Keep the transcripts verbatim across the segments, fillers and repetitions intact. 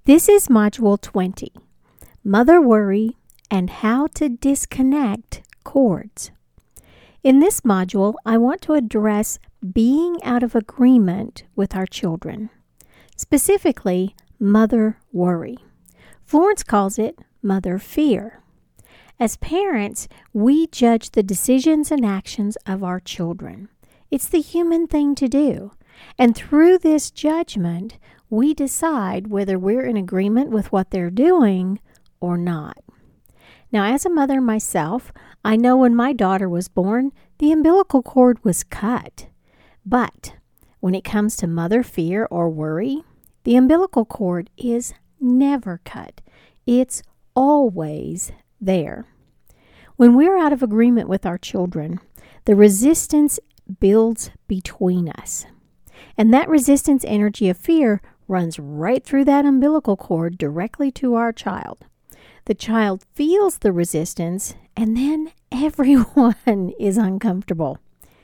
This is Module twenty, Mother Worry and How to Disconnect Cords. In this module, I want to address being out of agreement with our children, specifically mother worry. Florence calls it mother fear. As parents, we judge the decisions and actions of our children. It's the human thing to do. And through this judgment, we decide whether we're in agreement with what they're doing or not. Now, as a mother myself, I know when my daughter was born, the umbilical cord was cut. But when it comes to mother fear or worry, the umbilical cord is never cut. It's always there. When we're out of agreement with our children, the resistance builds between us. And that resistance energy of fear runs right through that umbilical cord directly to our child. The child feels the resistance, and then everyone is uncomfortable.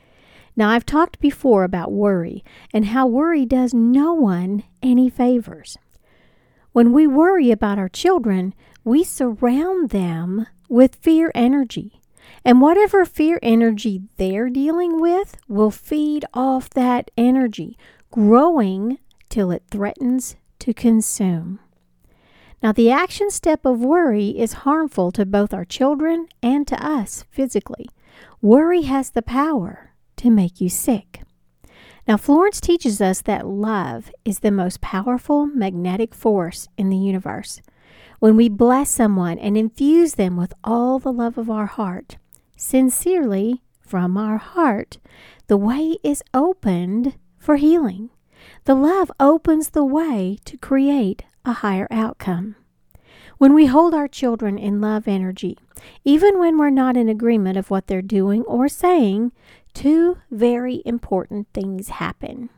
Now, I've talked before about worry and how worry does no one any favors. When we worry about our children, we surround them with fear energy. And whatever fear energy they're dealing with will feed off that energy, growing till it threatens to consume. Now, the action step of worry is harmful to both our children and to us physically. Worry has the power to make you sick. Now, Florence teaches us that love is the most powerful magnetic force in the universe. When we bless someone and infuse them with all the love of our heart, sincerely from our heart, the way is opened for healing. The love opens the way to create a higher outcome. When we hold our children in love energy, even when we're not in agreement of what they're doing or saying, two very important things happen.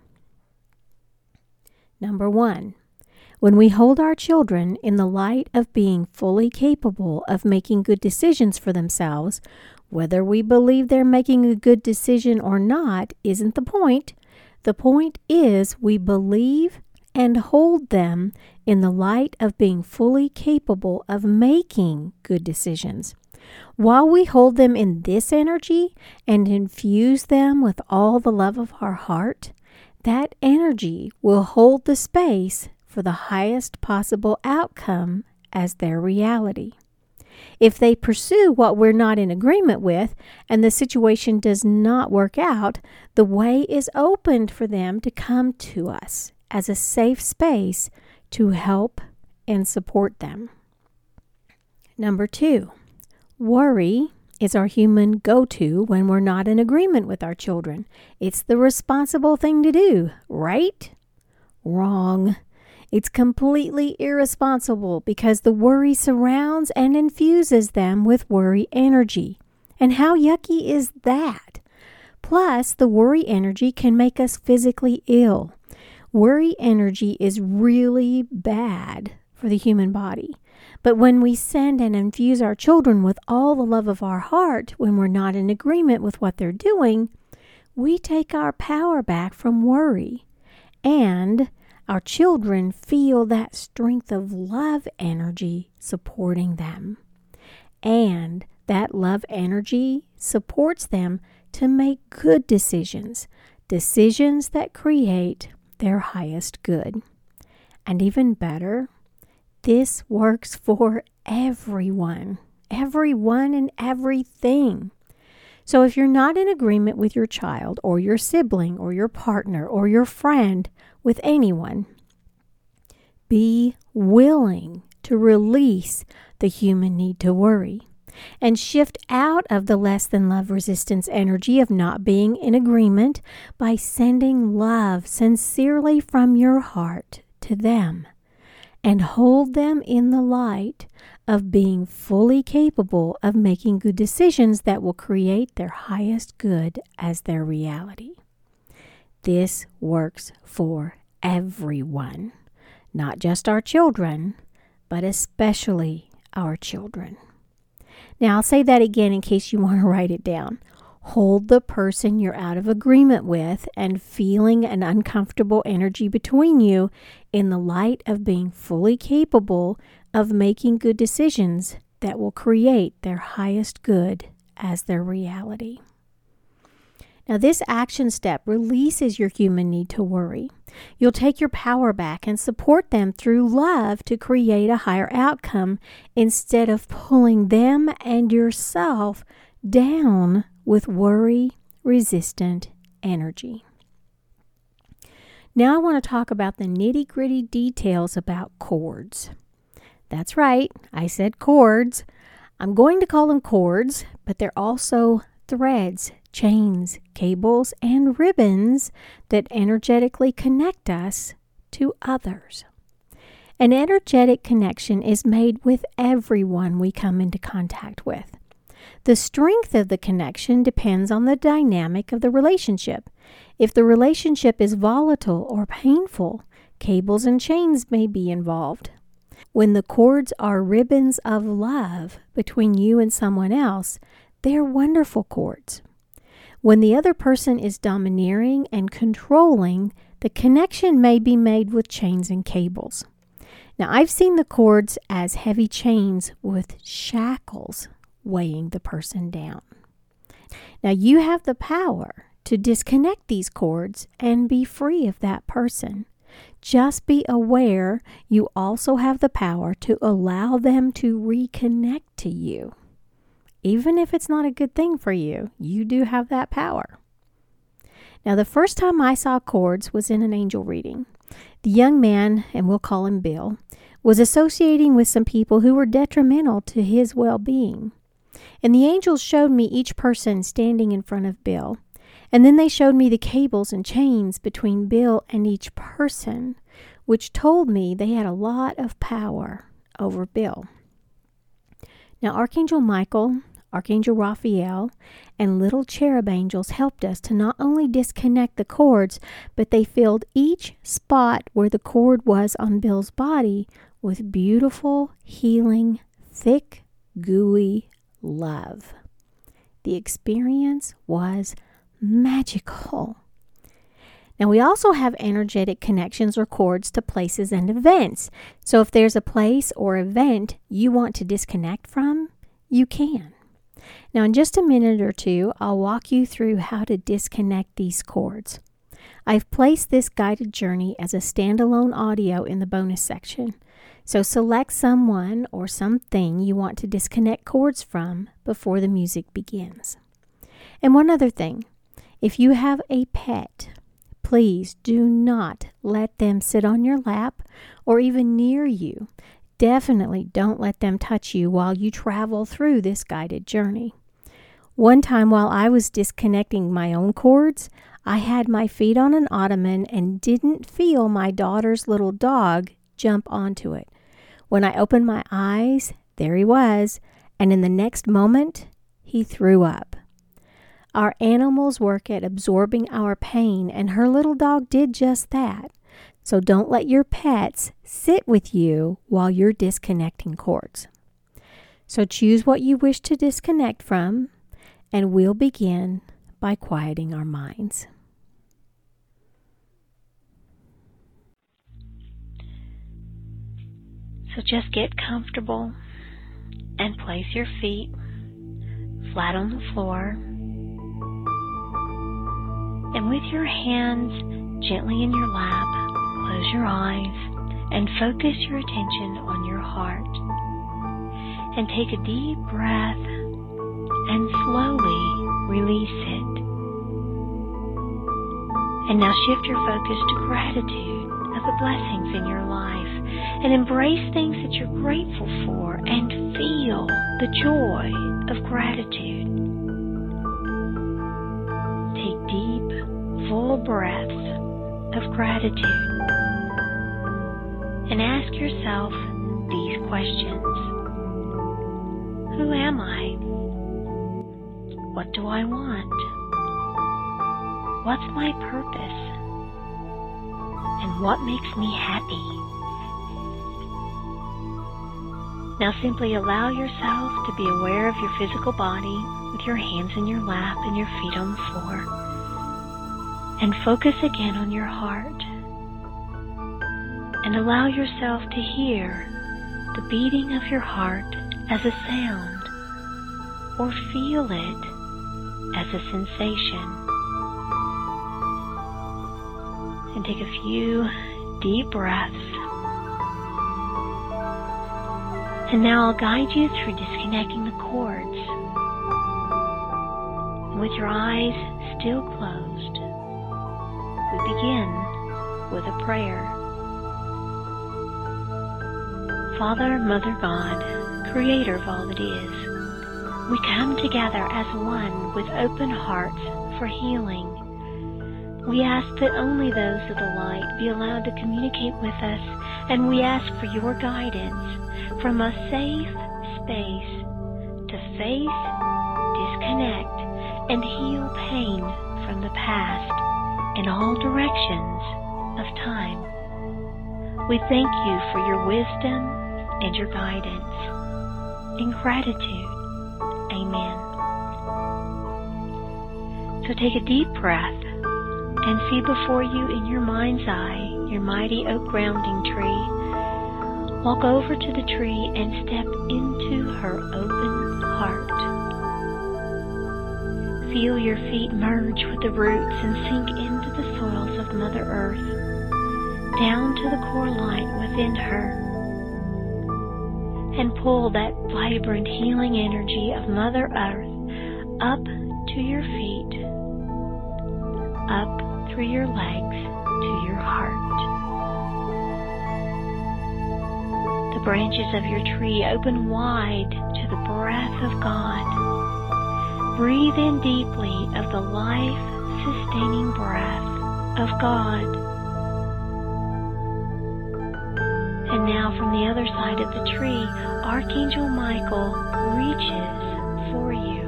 Number one, when we hold our children in the light of being fully capable of making good decisions for themselves, whether we believe they're making a good decision or not isn't the point. The point is we believe and hold them in the light of being fully capable of making good decisions. While we hold them in this energy and infuse them with all the love of our heart, that energy will hold the space for the highest possible outcome as their reality. If they pursue what we're not in agreement with and the situation does not work out, the way is opened for them to come to us as a safe space to help and support them. Number two, worry is our human go-to when we're not in agreement with our children. It's the responsible thing to do, right? Wrong. It's completely irresponsible because the worry surrounds and infuses them with worry energy. And how yucky is that? Plus, the worry energy can make us physically ill. Worry energy is really bad for the human body. But when we send and infuse our children with all the love of our heart, when we're not in agreement with what they're doing, we take our power back from worry. And our children feel that strength of love energy supporting them. And that love energy supports them to make good decisions, decisions that create their highest good. And even better, this works for everyone, everyone and everything. So if you're not in agreement with your child or your sibling or your partner or your friend, with anyone, be willing to release the human need to worry and shift out of the less than love resistance energy of not being in agreement by sending love sincerely from your heart to them and hold them in the light of being fully capable of making good decisions that will create their highest good as their reality. This works for everyone, not just our children, but especially our children. Now, I'll say that again in case you want to write it down. Hold the person you're out of agreement with and feeling an uncomfortable energy between you in the light of being fully capable of making good decisions that will create their highest good as their reality. Now, this action step releases your human need to worry. You'll take your power back and support them through love to create a higher outcome instead of pulling them and yourself down with worry-resistant energy. Now I want to talk about the nitty-gritty details about cords. That's right, I said cords. I'm going to call them cords, but they're also threads, chains, cables, and ribbons that energetically connect us to others. An energetic connection is made with everyone we come into contact with. The strength of the connection depends on the dynamic of the relationship. If the relationship is volatile or painful, cables and chains may be involved. When the cords are ribbons of love between you and someone else, they are wonderful cords. When the other person is domineering and controlling, the connection may be made with chains and cables. Now, I've seen the cords as heavy chains with shackles weighing the person down. Now, you have the power to disconnect these cords and be free of that person. Just be aware you also have the power to allow them to reconnect to you. Even if it's not a good thing for you, you do have that power. Now, the first time I saw cords was in an angel reading. The young man, and we'll call him Bill, was associating with some people who were detrimental to his well-being. And the angels showed me each person standing in front of Bill. And then they showed me the cables and chains between Bill and each person, which told me they had a lot of power over Bill. Now, Archangel Michael, Archangel Raphael, and little cherub angels helped us to not only disconnect the cords, but they filled each spot where the cord was on Bill's body with beautiful, healing, thick, gooey love. The experience was magical. Now, we also have energetic connections or cords to places and events. So if there's a place or event you want to disconnect from, you can. Now, in just a minute or two, I'll walk you through how to disconnect these cords. I've placed this guided journey as a standalone audio in the bonus section. So select someone or something you want to disconnect cords from before the music begins. And one other thing, if you have a pet, please do not let them sit on your lap or even near you. Definitely don't let them touch you while you travel through this guided journey. One time while I was disconnecting my own cords, I had my feet on an ottoman and didn't feel my daughter's little dog jump onto it. When I opened my eyes, there he was, and in the next moment, he threw up. Our animals work at absorbing our pain, and her little dog did just that. So don't let your pets sit with you while you're disconnecting cords. So choose what you wish to disconnect from, and we'll begin by quieting our minds. So just get comfortable and place your feet flat on the floor. And with your hands gently in your lap, close your eyes and focus your attention on your heart. And take a deep breath and slowly release it. And now shift your focus to gratitude of the blessings in your life and embrace things that you're grateful for and feel the joy of gratitude. Take deep, full breaths of gratitude and ask yourself these questions. Who am I? What do I want? What's my purpose? And what makes me happy? Now simply allow yourself to be aware of your physical body with your hands in your lap and your feet on the floor. And focus again on your heart. And allow yourself to hear the beating of your heart as a sound, or feel it as a sensation. And take a few deep breaths. And now I'll guide you through disconnecting the cords. And with your eyes still closed, we begin with a prayer. Father, Mother God, Creator of all that is, we come together as one with open hearts for healing. We ask that only those of the light be allowed to communicate with us, and we ask for your guidance from a safe space to face, disconnect, and heal pain from the past in all directions of time. We thank you for your wisdom and your guidance. In gratitude, amen. So take a deep breath and see before you in your mind's eye your mighty oak grounding tree. Walk over to the tree and step into her open heart. Feel your feet merge with the roots and sink into the soils of Mother Earth, down to the core light within her. And pull that vibrant healing energy of Mother Earth up to your feet, up through your legs to your heart. The branches of your tree open wide to the breath of God. Breathe in deeply of the life-sustaining breath of God. And now from the other side of the tree, Archangel Michael reaches for you.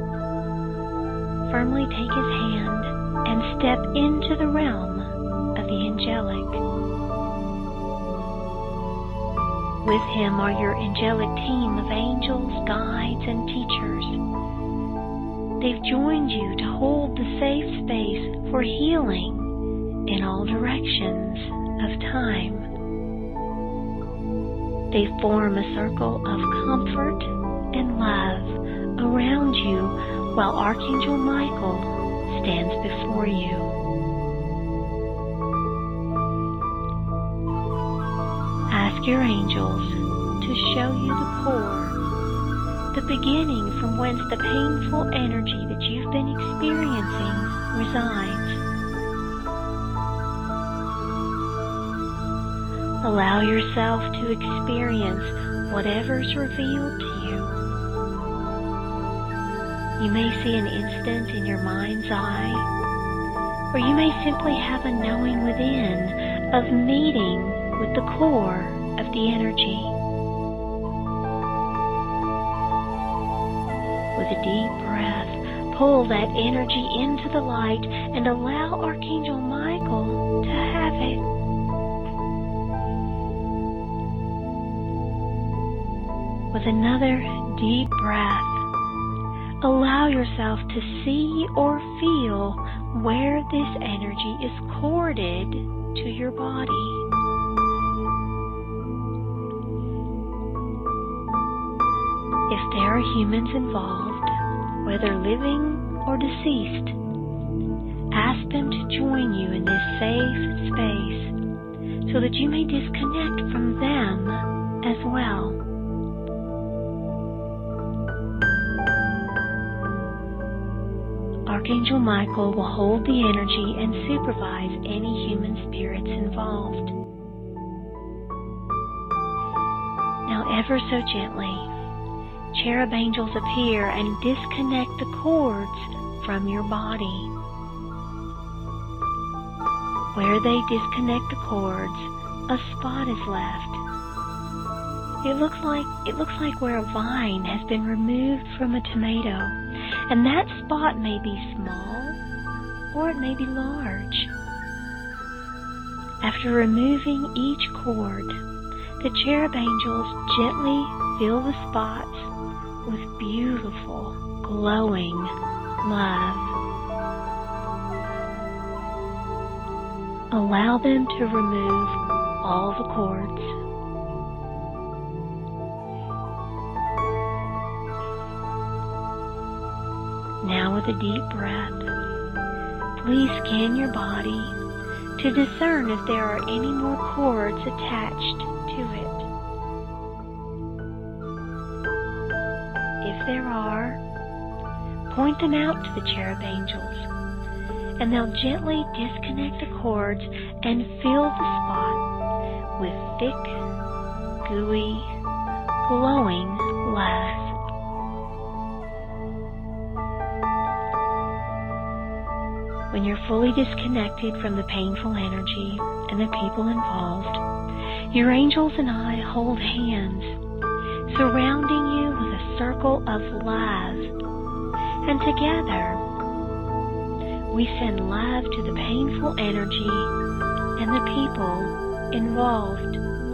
Firmly take his hand and step into the realm of the angelic. With him are your angelic team of angels, guides, and teachers. They've joined you to hold the safe space for healing in all directions of time. They form a circle of comfort and love around you while Archangel Michael stands before you. Ask your angels to show you the core, the beginning from whence the painful energy that you've been experiencing resides. Allow yourself to experience whatever's revealed to you. You may see an instant in your mind's eye, or you may simply have a knowing within of meeting with the core of the energy. With a deep breath, pull that energy into the light and allow Archangel Michael to have it. With another deep breath, allow yourself to see or feel where this energy is corded to your body. If there are humans involved, whether living or deceased, ask them to join you in this safe space so that you may disconnect from them as well. Archangel Michael will hold the energy and supervise any human spirits involved. Now, ever so gently, cherub angels appear and disconnect the cords from your body. Where they disconnect the cords, a spot is left. It looks like it looks like where a vine has been removed from a tomato, and that spot may be small or it may be large. After removing each cord, the cherub angels gently fill the spots with beautiful glowing love. Allow them to remove all the cords. Now with a deep breath, please scan your body to discern if there are any more cords attached to it. If there are, point them out to the cherub angels, and they'll gently disconnect the cords and fill the spot with thick, gooey, glowing love. When you're fully disconnected from the painful energy and the people involved, your angels and I hold hands, surrounding you with a circle of love. And together, we send love to the painful energy and the people involved.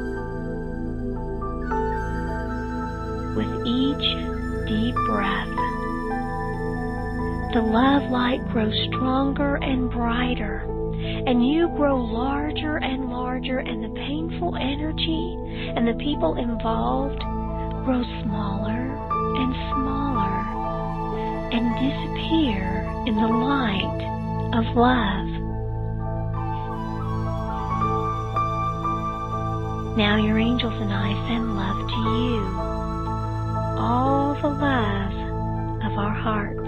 With each deep breath, the love light grows stronger and brighter, and you grow larger and larger, and the painful energy and the people involved grow smaller and smaller and disappear in the light of love. Now your angels and I send love to you, all the love of our hearts.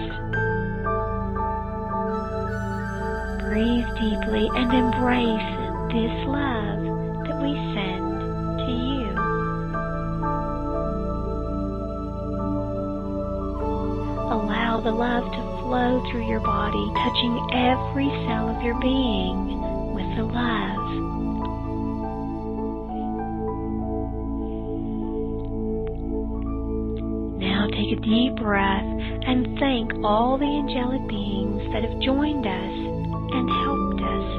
Breathe deeply and embrace this love that we send to you. Allow the love to flow through your body, touching every cell of your being with the love. Now take a deep breath and thank all the angelic beings that have joined us and helped us.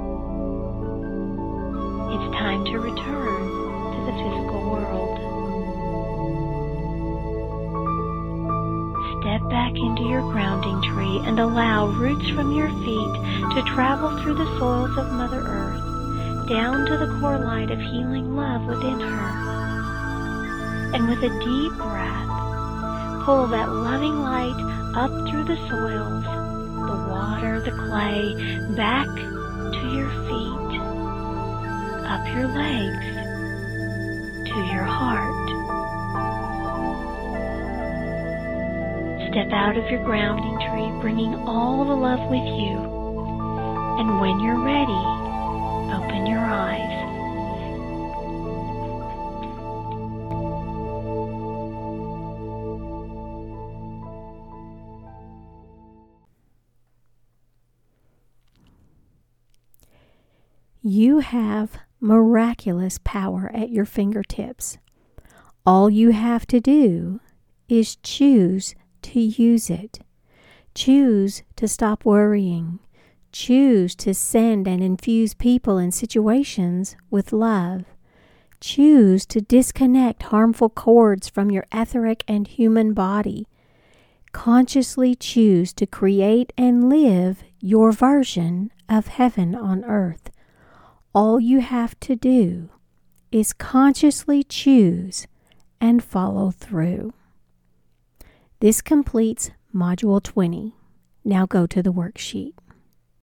It's time to return to the physical world. Step back into your grounding tree and allow roots from your feet to travel through the soils of Mother Earth, down to the core light of healing love within her. And with a deep breath, pull that loving light up through the soils, the water, the clay, back to your feet, up your legs, to your heart. Step out of your grounding tree, bringing all the love with you. And when you're ready, open your eyes. You have miraculous power at your fingertips. All you have to do is choose to use it. Choose to stop worrying. Choose to send and infuse people and situations with love. Choose to disconnect harmful cords from your etheric and human body. Consciously choose to create and live your version of heaven on earth. All you have to do is consciously choose and follow through. This completes Module twenty. Now go to the worksheet.